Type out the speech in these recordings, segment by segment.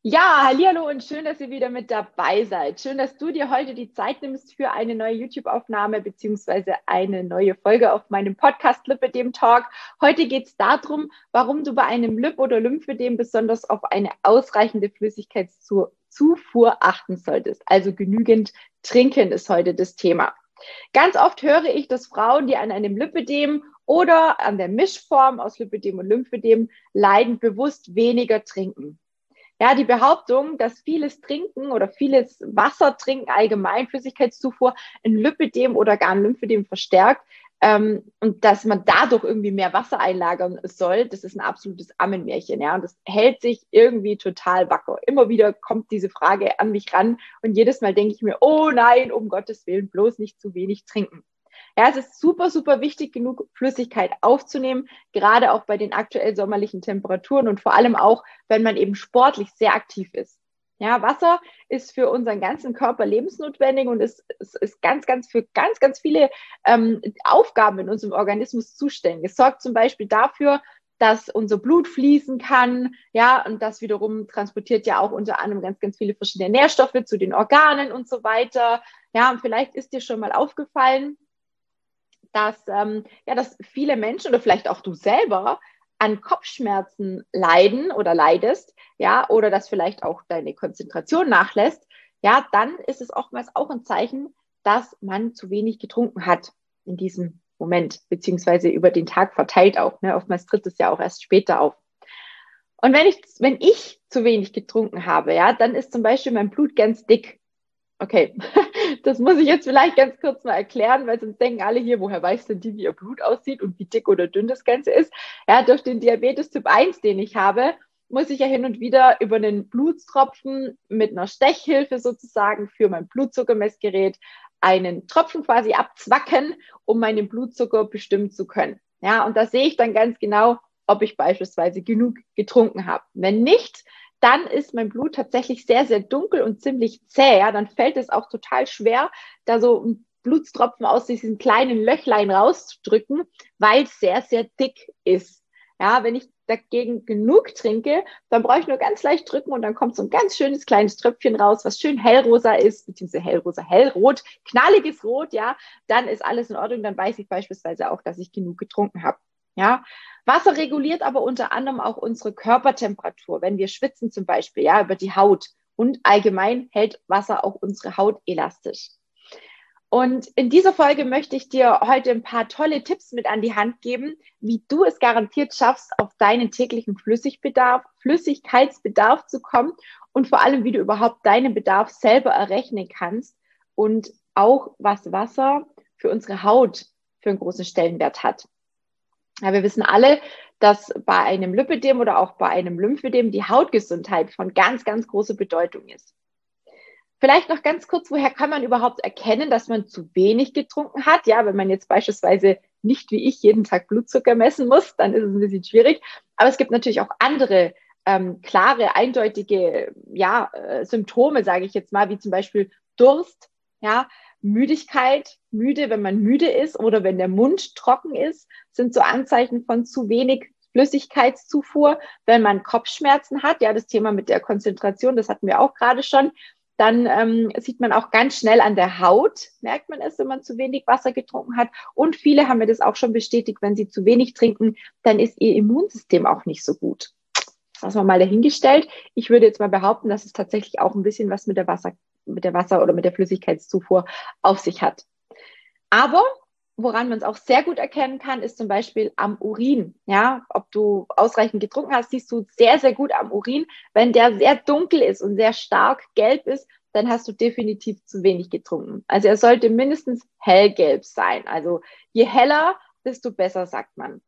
Ja, hallihallo und schön, dass ihr wieder mit dabei seid. Schön, dass du dir heute die Zeit nimmst für eine neue YouTube-Aufnahme beziehungsweise eine neue Folge auf meinem Podcast Lipödem Talk. Heute geht es darum, warum du bei einem Lip- oder Lymphödem besonders auf eine ausreichende Flüssigkeitszufuhr achten solltest. Also genügend trinken ist heute das Thema. Ganz oft höre ich, dass Frauen, die an einem Lipödem oder an der Mischform aus Lipödem und Lymphödem leiden, bewusst weniger trinken. Ja, die Behauptung, dass vieles Trinken oder vieles Wasser trinken, allgemein Flüssigkeitszufuhr, ein Lipödem oder gar ein Lymphödem verstärkt und dass man dadurch irgendwie mehr Wasser einlagern soll, das ist ein absolutes Ammenmärchen. Ja, und das hält sich irgendwie total wacker. Immer wieder kommt diese Frage an mich ran und jedes Mal denke ich mir, oh nein, um Gottes Willen, bloß nicht zu wenig trinken. Ja, es ist super, super wichtig, genug Flüssigkeit aufzunehmen, gerade auch bei den aktuell sommerlichen Temperaturen und vor allem auch, wenn man eben sportlich sehr aktiv ist. Ja, Wasser ist für unseren ganzen Körper lebensnotwendig und ist für ganz viele Aufgaben in unserem Organismus zuständig. Es sorgt zum Beispiel dafür, dass unser Blut fließen kann, ja, und das wiederum transportiert ja auch unter anderem ganz viele verschiedene Nährstoffe zu den Organen und so weiter. Ja, und vielleicht ist dir schon mal aufgefallen, dass viele Menschen oder vielleicht auch du selber an Kopfschmerzen leiden oder leidest, ja, oder dass vielleicht auch deine Konzentration nachlässt, ja, dann ist es oftmals auch ein Zeichen, dass man zu wenig getrunken hat in diesem Moment, beziehungsweise über den Tag verteilt auch. Ne? Oftmals tritt es ja auch erst später auf. Und wenn ich zu wenig getrunken habe, ja, dann ist zum Beispiel mein Blut ganz dick. Okay, das muss ich jetzt vielleicht ganz kurz mal erklären, weil sonst denken alle hier, woher weiß denn die, wie ihr Blut aussieht und wie dick oder dünn das Ganze ist? Ja, durch den Diabetes Typ 1, den ich habe, muss ich ja hin und wieder über einen Blutstropfen mit einer Stechhilfe sozusagen für mein Blutzuckermessgerät einen Tropfen quasi abzwacken, um meinen Blutzucker bestimmen zu können. Ja, und da sehe ich dann ganz genau, ob ich beispielsweise genug getrunken habe. Wenn nicht, dann ist mein Blut tatsächlich sehr, sehr dunkel und ziemlich zäh. Ja? Dann fällt es auch total schwer, da so ein Blutstropfen aus diesen kleinen Löchlein rauszudrücken, weil es sehr, sehr dick ist. Ja, wenn ich dagegen genug trinke, dann brauche ich nur ganz leicht drücken und dann kommt so ein ganz schönes kleines Tröpfchen raus, was schön hellrosa ist, beziehungsweise hellrosa, hellrot, knalliges Rot, ja, dann ist alles in Ordnung, dann weiß ich beispielsweise auch, dass ich genug getrunken habe. Ja, Wasser reguliert aber unter anderem auch unsere Körpertemperatur, wenn wir schwitzen zum Beispiel, ja, über die Haut. Und allgemein hält Wasser auch unsere Haut elastisch. Und in dieser Folge möchte ich dir heute ein paar tolle Tipps mit an die Hand geben, wie du es garantiert schaffst, auf deinen täglichen Flüssigkeitsbedarf zu kommen und vor allem, wie du überhaupt deinen Bedarf selber errechnen kannst und auch, was Wasser für unsere Haut für einen großen Stellenwert hat. Ja, wir wissen alle, dass bei einem Lipödem oder auch bei einem Lymphödem die Hautgesundheit von ganz großer Bedeutung ist. Vielleicht noch ganz kurz, woher kann man überhaupt erkennen, dass man zu wenig getrunken hat? Ja, wenn man jetzt beispielsweise nicht wie ich jeden Tag Blutzucker messen muss, dann ist es ein bisschen schwierig. Aber es gibt natürlich auch andere klare, eindeutige Symptome, sage ich jetzt mal, wie zum Beispiel Durst, ja, Müdigkeit, müde, wenn man müde ist oder wenn der Mund trocken ist, sind so Anzeichen von zu wenig Flüssigkeitszufuhr. Wenn man Kopfschmerzen hat, ja, das Thema mit der Konzentration, das hatten wir auch gerade schon, dann sieht man auch ganz schnell an der Haut, merkt man es, wenn man zu wenig Wasser getrunken hat. Und viele haben mir das auch schon bestätigt, wenn sie zu wenig trinken, dann ist ihr Immunsystem auch nicht so gut. Das lassen wir mal dahingestellt. Ich würde jetzt mal behaupten, dass es tatsächlich auch ein bisschen was mit der Wasser oder mit der Flüssigkeitszufuhr auf sich hat. Aber woran man es auch sehr gut erkennen kann, ist zum Beispiel am Urin. Ja, ob du ausreichend getrunken hast, siehst du sehr, sehr gut am Urin. Wenn der sehr dunkel ist und sehr stark gelb ist, dann hast du definitiv zu wenig getrunken. Also er sollte mindestens hellgelb sein. Also je heller, desto besser, sagt man.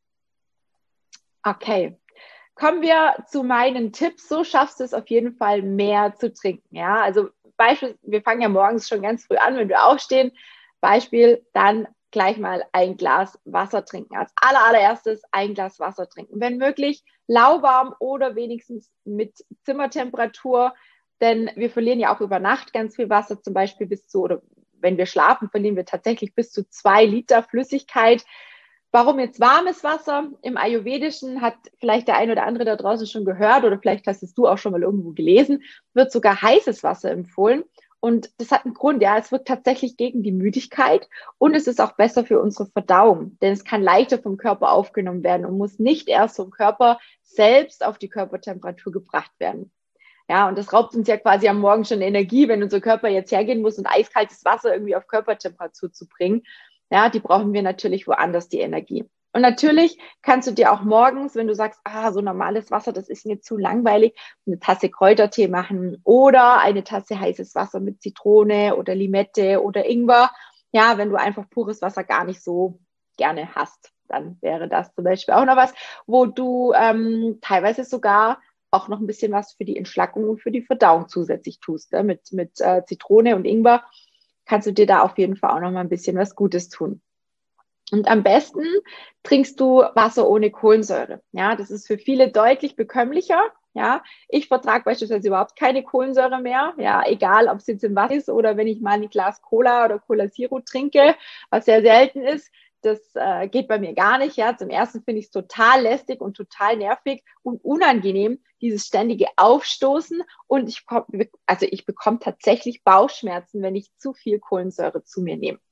Okay. Kommen wir zu meinen Tipps. So schaffst du es auf jeden Fall, mehr zu trinken. Ja, also Beispiel, wir fangen ja morgens schon ganz früh an, wenn wir aufstehen. Beispiel, dann gleich mal ein Glas Wasser trinken. Als allererstes ein Glas Wasser trinken. Wenn möglich, lauwarm oder wenigstens mit Zimmertemperatur, denn wir verlieren ja auch über Nacht ganz viel Wasser, zum Beispiel oder wenn wir schlafen, verlieren wir tatsächlich bis zu 2 Liter Flüssigkeit. Warum jetzt warmes Wasser? Im Ayurvedischen hat vielleicht der ein oder andere da draußen schon gehört oder vielleicht hast es du auch schon mal irgendwo gelesen, wird sogar heißes Wasser empfohlen. Und das hat einen Grund, ja, es wirkt tatsächlich gegen die Müdigkeit und es ist auch besser für unsere Verdauung, denn es kann leichter vom Körper aufgenommen werden und muss nicht erst vom Körper selbst auf die Körpertemperatur gebracht werden. Ja, und das raubt uns ja quasi am Morgen schon Energie, wenn unser Körper jetzt hergehen muss und eiskaltes Wasser irgendwie auf Körpertemperatur zu bringen. Ja, die brauchen wir natürlich woanders, die Energie. Und natürlich kannst du dir auch morgens, wenn du sagst, so normales Wasser, das ist mir zu langweilig, eine Tasse Kräutertee machen oder eine Tasse heißes Wasser mit Zitrone oder Limette oder Ingwer. Ja, wenn du einfach pures Wasser gar nicht so gerne hast, dann wäre das zum Beispiel auch noch was, wo du teilweise sogar auch noch ein bisschen was für die Entschlackung und für die Verdauung zusätzlich tust. Ne? Mit Zitrone und Ingwer kannst du dir da auf jeden Fall auch noch mal ein bisschen was Gutes tun. Und am besten trinkst du Wasser ohne Kohlensäure. Ja, das ist für viele deutlich bekömmlicher. Ja, ich vertrage beispielsweise überhaupt keine Kohlensäure mehr. Ja, egal, ob es jetzt im Wasser ist oder wenn ich mal ein Glas Cola oder Cola Zero trinke, was sehr selten ist. Das geht bei mir gar nicht. Ja, zum ersten finde ich es total lästig und total nervig und unangenehm, dieses ständige Aufstoßen. Und ich bekomme tatsächlich Bauchschmerzen, wenn ich zu viel Kohlensäure zu mir nehme.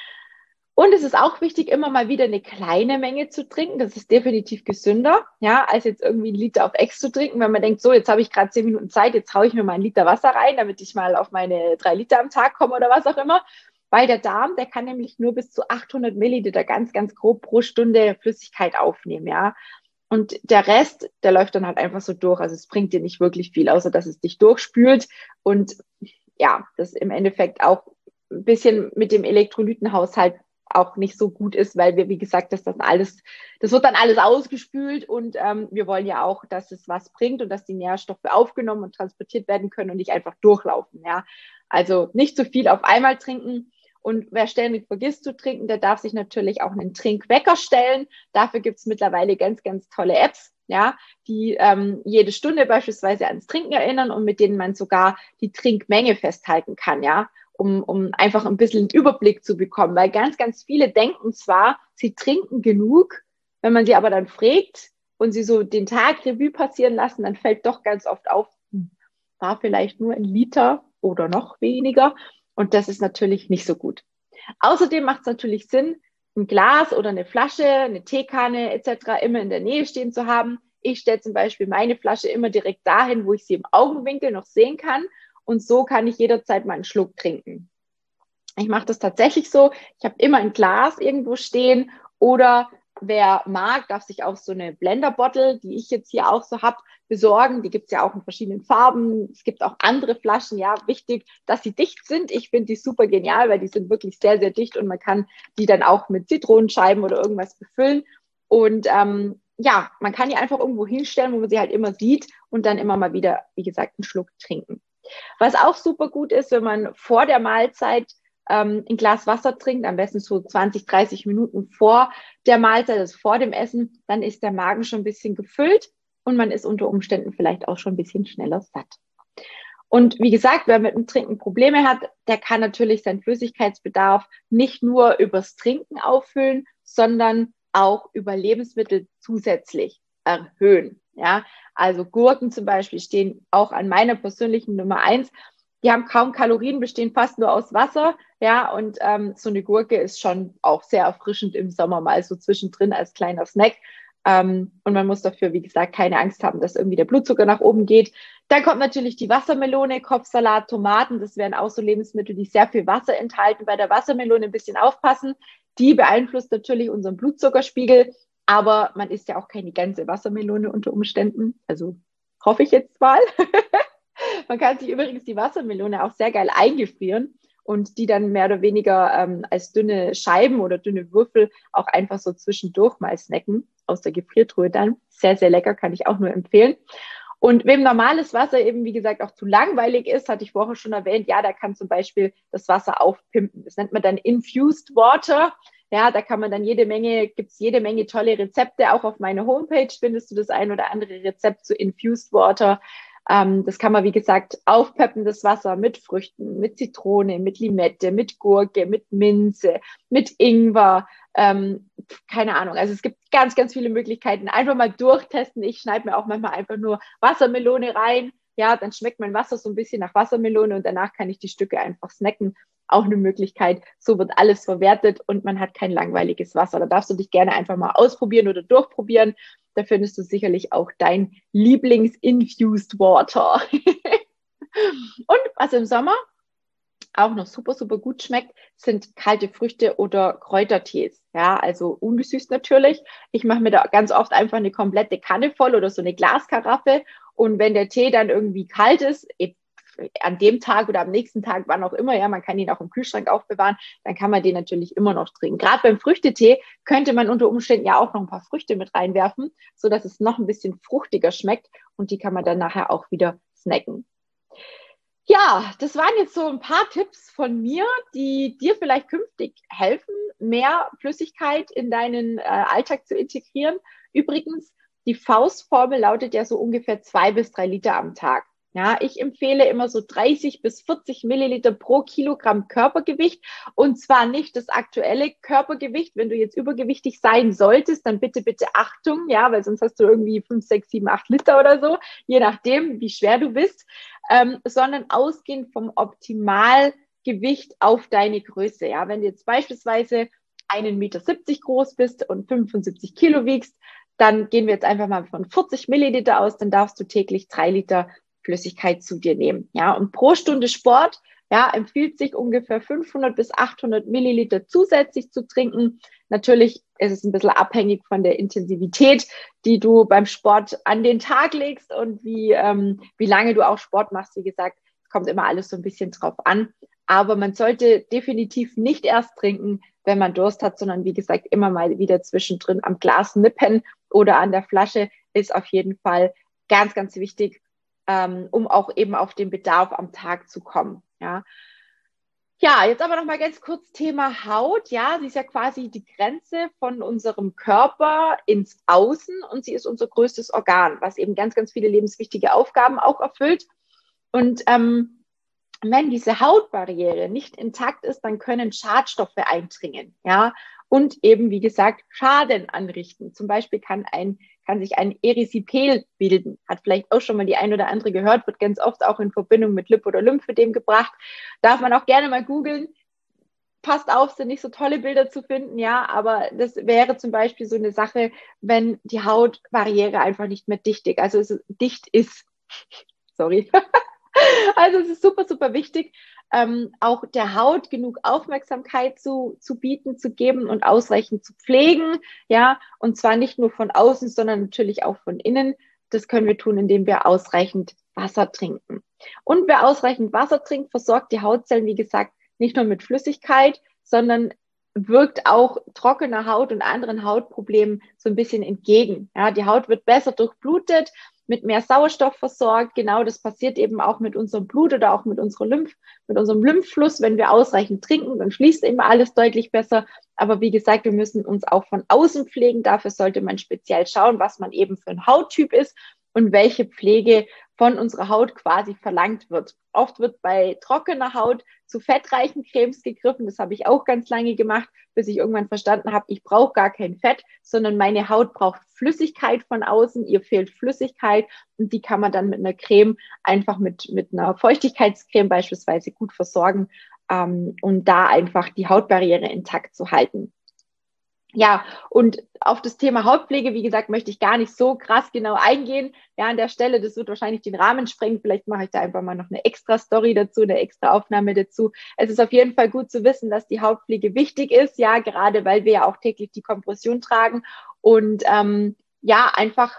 Und es ist auch wichtig, immer mal wieder eine kleine Menge zu trinken. Das ist definitiv gesünder, ja, als jetzt irgendwie 1 Liter auf Ex zu trinken, wenn man denkt, so, jetzt habe ich gerade 10 Minuten Zeit, jetzt haue ich mir mal 1 Liter Wasser rein, damit ich mal auf meine 3 Liter am Tag komme oder was auch immer. Weil der Darm, der kann nämlich nur bis zu 800 Milliliter ganz, ganz grob pro Stunde Flüssigkeit aufnehmen, ja. Und der Rest, der läuft dann halt einfach so durch. Also es bringt dir nicht wirklich viel, außer dass es dich durchspült und ja, das im Endeffekt auch ein bisschen mit dem Elektrolytenhaushalt auch nicht so gut ist, weil wir, wie gesagt, das wird dann alles ausgespült und wir wollen ja auch, dass es was bringt und dass die Nährstoffe aufgenommen und transportiert werden können und nicht einfach durchlaufen. Ja, also nicht zu viel auf einmal trinken. Und wer ständig vergisst zu trinken, der darf sich natürlich auch einen Trinkwecker stellen. Dafür gibt es mittlerweile ganz, ganz tolle Apps, ja, die jede Stunde beispielsweise ans Trinken erinnern und mit denen man sogar die Trinkmenge festhalten kann, ja, um einfach ein bisschen einen Überblick zu bekommen. Weil ganz, ganz viele denken zwar, sie trinken genug, wenn man sie aber dann fragt und sie so den Tag Revue passieren lassen, dann fällt doch ganz oft auf, war vielleicht nur 1 Liter oder noch weniger. Und das ist natürlich nicht so gut. Außerdem macht es natürlich Sinn, ein Glas oder eine Flasche, eine Teekanne etc. immer in der Nähe stehen zu haben. Ich stelle zum Beispiel meine Flasche immer direkt dahin, wo ich sie im Augenwinkel noch sehen kann. Und so kann ich jederzeit mal einen Schluck trinken. Ich mache das tatsächlich so. Ich habe immer ein Glas irgendwo stehen oder wer mag, darf sich auch so eine Blender-Bottle, die ich jetzt hier auch so habe, besorgen. Die gibt es ja auch in verschiedenen Farben. Es gibt auch andere Flaschen. Ja, wichtig, dass sie dicht sind. Ich finde die super genial, weil die sind wirklich sehr, sehr dicht und man kann die dann auch mit Zitronenscheiben oder irgendwas befüllen. Und ja, man kann die einfach irgendwo hinstellen, wo man sie halt immer sieht und dann immer mal wieder, wie gesagt, einen Schluck trinken. Was auch super gut ist, wenn man vor der Mahlzeit ein Glas Wasser trinkt, am besten so 20, 30 Minuten vor der Mahlzeit, also vor dem Essen, dann ist der Magen schon ein bisschen gefüllt und man ist unter Umständen vielleicht auch schon ein bisschen schneller satt. Und wie gesagt, wer mit dem Trinken Probleme hat, der kann natürlich seinen Flüssigkeitsbedarf nicht nur übers Trinken auffüllen, sondern auch über Lebensmittel zusätzlich erhöhen. Ja, also Gurken zum Beispiel stehen auch an meiner persönlichen Nummer 1. Die haben kaum Kalorien, bestehen fast nur aus Wasser. Ja, und so eine Gurke ist schon auch sehr erfrischend im Sommer mal so zwischendrin als kleiner Snack. Und man muss dafür, wie gesagt, keine Angst haben, dass irgendwie der Blutzucker nach oben geht. Dann kommt natürlich die Wassermelone, Kopfsalat, Tomaten. Das wären auch so Lebensmittel, die sehr viel Wasser enthalten. Bei der Wassermelone ein bisschen aufpassen. Die beeinflusst natürlich unseren Blutzuckerspiegel. Aber man isst ja auch keine ganze Wassermelone unter Umständen. Also hoffe ich jetzt mal. Man kann sich übrigens die Wassermelone auch sehr geil eingefrieren und die dann mehr oder weniger als dünne Scheiben oder dünne Würfel auch einfach so zwischendurch mal snacken, aus der Gefriertruhe dann. Sehr, sehr lecker, kann ich auch nur empfehlen. Und wem normales Wasser eben, wie gesagt, auch zu langweilig ist, hatte ich vorher schon erwähnt, ja, da kann zum Beispiel das Wasser aufpimpen. Das nennt man dann Infused Water. Ja, da kann man dann gibt's jede Menge tolle Rezepte. Auch auf meiner Homepage findest du das ein oder andere Rezept zu Infused Water. Das kann man, wie gesagt, aufpeppen, das Wasser mit Früchten, mit Zitrone, mit Limette, mit Gurke, mit Minze, mit Ingwer, keine Ahnung. Also es gibt ganz, ganz viele Möglichkeiten. Einfach mal durchtesten. Ich schneide mir auch manchmal einfach nur Wassermelone rein. Ja, dann schmeckt mein Wasser so ein bisschen nach Wassermelone und danach kann ich die Stücke einfach snacken. Auch eine Möglichkeit. So wird alles verwertet und man hat kein langweiliges Wasser. Da darfst du dich gerne einfach mal ausprobieren oder durchprobieren. Da findest du sicherlich auch dein Lieblings-Infused Water. Und was im Sommer auch noch super, super gut schmeckt, sind kalte Früchte oder Kräutertees. Ja, also ungesüßt natürlich. Ich mache mir da ganz oft einfach eine komplette Kanne voll oder so eine Glaskaraffe. Und wenn der Tee dann irgendwie kalt ist, an dem Tag oder am nächsten Tag, wann auch immer, ja, man kann ihn auch im Kühlschrank aufbewahren, dann kann man den natürlich immer noch trinken. Gerade beim Früchtetee könnte man unter Umständen ja auch noch ein paar Früchte mit reinwerfen, so dass es noch ein bisschen fruchtiger schmeckt und die kann man dann nachher auch wieder snacken. Ja, das waren jetzt so ein paar Tipps von mir, die dir vielleicht künftig helfen, mehr Flüssigkeit in deinen Alltag zu integrieren. Übrigens, die Faustformel lautet ja so ungefähr 2 bis 3 Liter am Tag. Ja, ich empfehle immer so 30 bis 40 Milliliter pro Kilogramm Körpergewicht und zwar nicht das aktuelle Körpergewicht. Wenn du jetzt übergewichtig sein solltest, dann bitte, bitte Achtung, ja, weil sonst hast du irgendwie 5, 6, 7, 8 Liter oder so, je nachdem, wie schwer du bist, sondern ausgehend vom Optimalgewicht auf deine Größe. Ja, wenn du jetzt beispielsweise 1,70 Meter groß bist und 75 Kilo wiegst, dann gehen wir jetzt einfach mal von 40 Milliliter aus, dann darfst du täglich 3 Liter Flüssigkeit zu dir nehmen. Ja, und pro Stunde Sport, ja, empfiehlt sich ungefähr 500 bis 800 Milliliter zusätzlich zu trinken. Natürlich ist es ein bisschen abhängig von der Intensivität, die du beim Sport an den Tag legst und wie lange du auch Sport machst. Wie gesagt, es kommt immer alles so ein bisschen drauf an. Aber man sollte definitiv nicht erst trinken, wenn man Durst hat, sondern wie gesagt, immer mal wieder zwischendrin am Glas nippen oder an der Flasche ist auf jeden Fall ganz, ganz wichtig, um auch eben auf den Bedarf am Tag zu kommen. Ja, ja, jetzt aber noch mal ganz kurz Thema Haut. Ja, sie ist ja quasi die Grenze von unserem Körper ins Außen und sie ist unser größtes Organ, was eben ganz, ganz viele lebenswichtige Aufgaben auch erfüllt. Und wenn diese Hautbarriere nicht intakt ist, dann können Schadstoffe eindringen, ja, und eben, wie gesagt, Schaden anrichten. Zum Beispiel kann sich ein Erythipel bilden. Hat vielleicht auch schon mal die ein oder andere gehört, wird ganz oft auch in Verbindung mit Lip- oder Lymphödem gebracht. Darf man auch gerne mal googeln. Passt auf, sind nicht so tolle Bilder zu finden, ja, aber das wäre zum Beispiel so eine Sache, wenn die Hautbarriere einfach nicht mehr dicht ist. Sorry. Also es ist super, super wichtig, auch der Haut genug Aufmerksamkeit zu bieten, zu geben und ausreichend zu pflegen, ja, und zwar nicht nur von außen, sondern natürlich auch von innen. Das können wir tun, indem wir ausreichend Wasser trinken. Und wer ausreichend Wasser trinkt, versorgt die Hautzellen, wie gesagt, nicht nur mit Flüssigkeit, sondern wirkt auch trockener Haut und anderen Hautproblemen so ein bisschen entgegen. Ja, die Haut wird besser durchblutet, mit mehr Sauerstoff versorgt. Genau das passiert eben auch mit unserem Blut oder auch mit unserem Lymphfluss. Wenn wir ausreichend trinken, dann fließt eben alles deutlich besser. Aber wie gesagt, wir müssen uns auch von außen pflegen. Dafür sollte man speziell schauen, was man eben für ein Hauttyp ist und welche Pflege von unserer Haut quasi verlangt wird. Oft wird bei trockener Haut zu fettreichen Cremes gegriffen. Das habe ich auch ganz lange gemacht, bis ich irgendwann verstanden habe, ich brauche gar kein Fett, sondern meine Haut braucht Flüssigkeit von außen. Ihr fehlt Flüssigkeit und die kann man dann mit einer Creme einfach mit einer Feuchtigkeitscreme beispielsweise gut versorgen, und da einfach die Hautbarriere intakt zu halten. Ja, und auf das Thema Hautpflege, wie gesagt, möchte ich gar nicht so krass genau eingehen. Ja, an der Stelle, das wird wahrscheinlich den Rahmen sprengen. Vielleicht mache ich da einfach mal noch eine extra Story dazu, eine extra Aufnahme dazu. Es ist auf jeden Fall gut zu wissen, dass die Hautpflege wichtig ist, ja, gerade weil wir ja auch täglich die Kompression tragen und ja, einfach,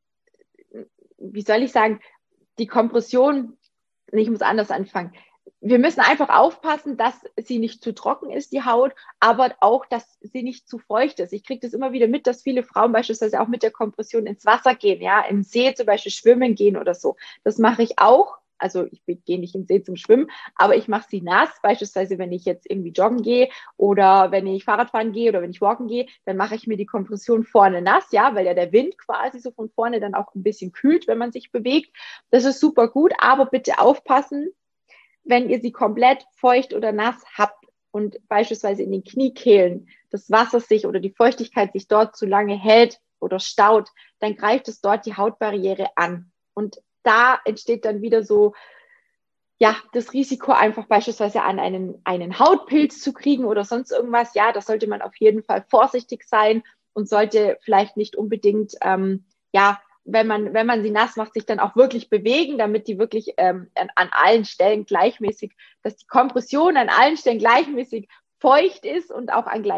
wie soll ich sagen, die Kompression, ich muss anders anfangen. Wir müssen einfach aufpassen, dass sie nicht zu trocken ist, die Haut, aber auch, dass sie nicht zu feucht ist. Ich kriege das immer wieder mit, dass viele Frauen beispielsweise auch mit der Kompression ins Wasser gehen, ja, im See zum Beispiel schwimmen gehen oder so. Das mache ich auch, Also ich gehe nicht in den See zum Schwimmen, aber ich mache sie nass. Beispielsweise, wenn ich jetzt irgendwie joggen gehe oder wenn ich Fahrradfahren gehe oder wenn ich walken gehe, dann mache ich mir die Kompression vorne nass, ja, weil ja der Wind quasi so von vorne dann auch ein bisschen kühlt, wenn man sich bewegt. Das ist super gut, aber bitte aufpassen, wenn ihr sie komplett feucht oder nass habt und beispielsweise in den Kniekehlen das Wasser sich oder die Feuchtigkeit sich dort zu lange hält oder staut, dann greift es dort die Hautbarriere an. Und da entsteht dann wieder so, ja, das Risiko einfach beispielsweise an einen Hautpilz zu kriegen oder sonst irgendwas. Ja, da sollte man auf jeden Fall vorsichtig sein und sollte vielleicht nicht unbedingt, ja, wenn man sie nass macht, sich dann auch wirklich bewegen, damit die wirklich an allen Stellen gleichmäßig, dass die Kompression an allen Stellen gleichmäßig feucht ist und auch an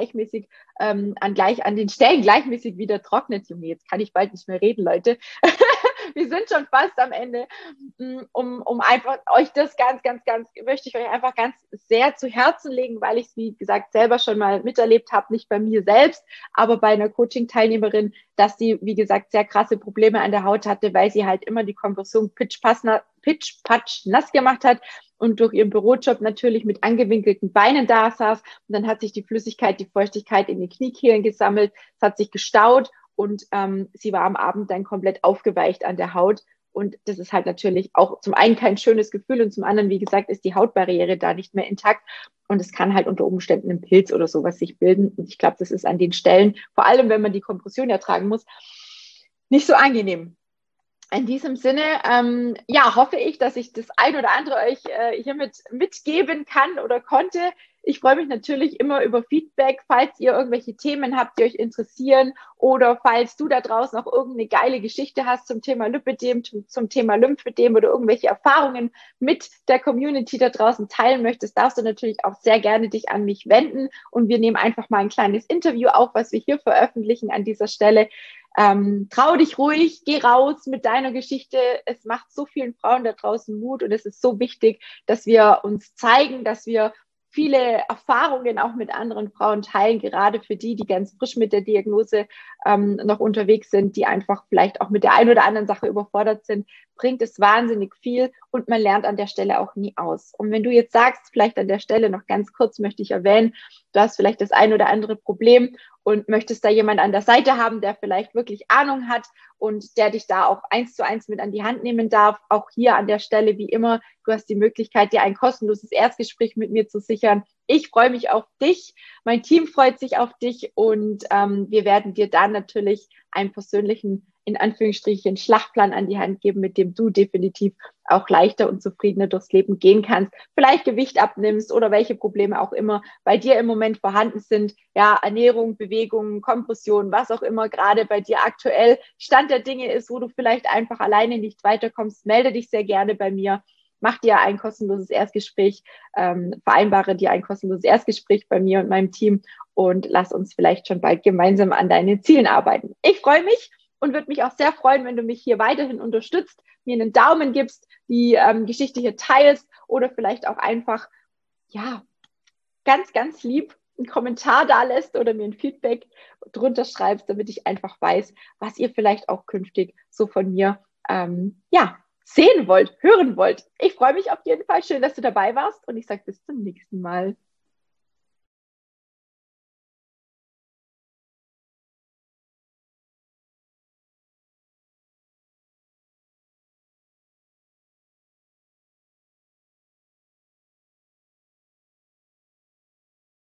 an den Stellen gleichmäßig wieder trocknet. Junge, jetzt kann ich bald nicht mehr reden, Leute. Wir sind schon fast am Ende, um einfach euch das möchte ich euch einfach ganz sehr zu Herzen legen, weil ich es, wie gesagt, selber schon mal miterlebt habe, nicht bei mir selbst, aber bei einer Coaching-Teilnehmerin, dass sie, wie gesagt, sehr krasse Probleme an der Haut hatte, weil sie halt immer die Kompression pitch-patsch nass gemacht hat und durch ihren Bürojob natürlich mit angewinkelten Beinen da saß. Und dann hat sich die Flüssigkeit, die Feuchtigkeit in den Kniekehlen gesammelt, es hat sich gestaut und sie war am Abend dann komplett aufgeweicht an der Haut. Und das ist halt natürlich auch zum einen kein schönes Gefühl und zum anderen, wie gesagt, ist die Hautbarriere da nicht mehr intakt. Und es kann halt unter Umständen ein Pilz oder sowas sich bilden. Und ich glaube, das ist an den Stellen, vor allem wenn man die Kompression ertragen muss, nicht so angenehm. In diesem Sinne, ja, hoffe ich, dass ich das ein oder andere euch hiermit mitgeben kann oder konnte. Ich freue mich natürlich immer über Feedback, falls ihr irgendwelche Themen habt, die euch interessieren oder falls du da draußen auch irgendeine geile Geschichte hast zum Thema Lipödem, zum Thema Lymphödem oder irgendwelche Erfahrungen mit der Community da draußen teilen möchtest, darfst du natürlich auch sehr gerne dich an mich wenden und wir nehmen einfach mal ein kleines Interview auf, was wir hier veröffentlichen an dieser Stelle. Trau dich ruhig, geh raus mit deiner Geschichte. Es macht so vielen Frauen da draußen Mut und es ist so wichtig, dass wir uns zeigen, dass wir viele Erfahrungen auch mit anderen Frauen teilen, gerade für die, die ganz frisch mit der Diagnose noch unterwegs sind, die einfach vielleicht auch mit der einen oder anderen Sache überfordert sind, bringt es wahnsinnig viel und man lernt an der Stelle auch nie aus. Und wenn du jetzt sagst, vielleicht an der Stelle noch ganz kurz möchte ich erwähnen, du hast vielleicht das ein oder andere Problem und möchtest da jemand an der Seite haben, der vielleicht wirklich Ahnung hat und der dich da auch 1:1 mit an die Hand nehmen darf. Auch hier an der Stelle, wie immer, du hast die Möglichkeit, dir ein kostenloses Erstgespräch mit mir zu sichern. Ich freue mich auf dich, mein Team freut sich auf dich und wir werden dir dann natürlich einen persönlichen, in Anführungsstrichen, Schlachtplan an die Hand geben, mit dem du definitiv auch leichter und zufriedener durchs Leben gehen kannst, vielleicht Gewicht abnimmst oder welche Probleme auch immer bei dir im Moment vorhanden sind. Ja, Ernährung, Bewegung, Kompression, was auch immer gerade bei dir aktuell Stand der Dinge ist, wo du vielleicht einfach alleine nicht weiterkommst, melde dich sehr gerne bei mir. Mach dir ein kostenloses Erstgespräch, vereinbare dir ein kostenloses Erstgespräch bei mir und meinem Team und lass uns vielleicht schon bald gemeinsam an deinen Zielen arbeiten. Ich freue mich und würde mich auch sehr freuen, wenn du mich hier weiterhin unterstützt, mir einen Daumen gibst, die Geschichte hier teilst oder vielleicht auch einfach, ja, ganz lieb einen Kommentar da lässt oder mir ein Feedback drunter schreibst, damit ich einfach weiß, was ihr vielleicht auch künftig so von mir, ja, sehen wollt, hören wollt. Ich freue mich auf jeden Fall. Schön, dass du dabei warst und ich sage bis zum nächsten Mal.